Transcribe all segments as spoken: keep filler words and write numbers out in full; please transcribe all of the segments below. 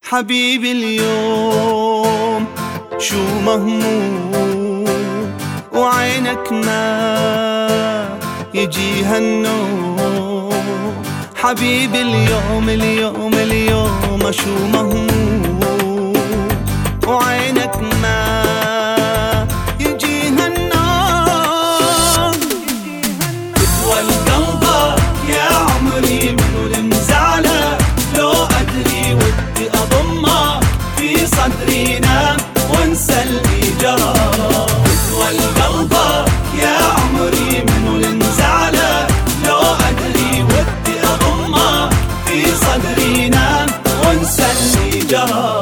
حبيبي اليوم شو مهموم وعينك ما يجيها النوم. حبيبي اليوم اليوم اليوم شو مهموم وعينك ما يجيها النوم. بتول قلبك يا عمري منو المزعلة، لو أدري ودي أضمك في صدري نام وانسى اللي جرى. بتول قلبك يا عمري منو المزعلة، لو أدري ودي أضمك في صدري نام وانسى اللي جرى.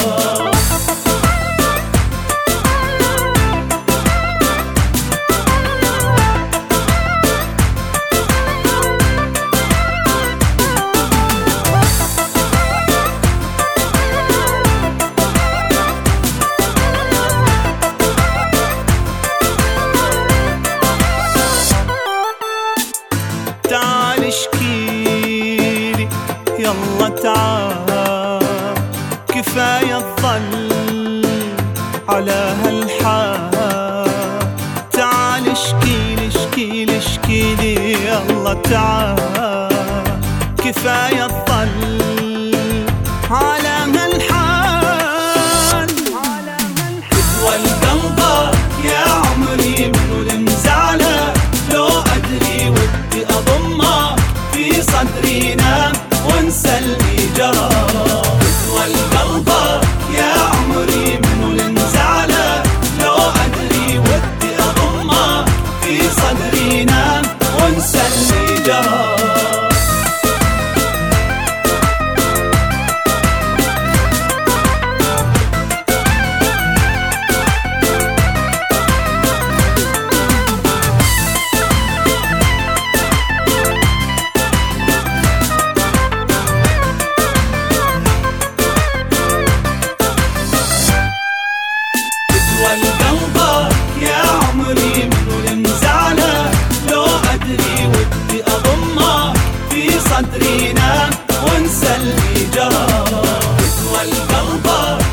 تعال اشكيلي يلا تعال، كفاية الظل على هالحال. تعال اشكيلي اشكيلي اشكيلي يلا تعال، كفاية الظل على هالحال. بتول قلبك يا عمري منو المزعلة، لو أدري ودي أضمك في صدري نام وانسى اللي جرى. بتول قلبك يا عمري منو المزعلة، لو أدري ودي أضمك في صدري نام وانسى اللي جرى. بتول قلبك يا عمري منو المزعلة، لو أدري ودي أضمك في صدري نام وانسى اللي جرى. بتول قلبك